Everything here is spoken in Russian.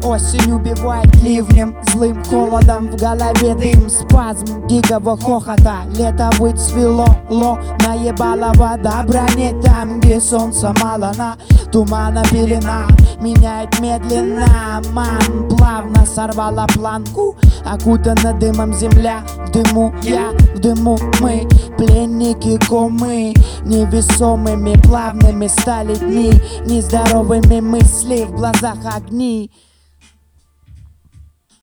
Осень убивает ливнем, злым холодом в голове дым, спазм дикого хохота. Лето выцвело, наебала вода, бронеть там, где солнца мало, на тумана пелена меняет медленно. Ман плавно сорвала планку, окутана дымом земля. В дыму я, в дыму мы, пленники комы. Невесомыми, плавными стали дни, нездоровыми мысли, в глазах огни.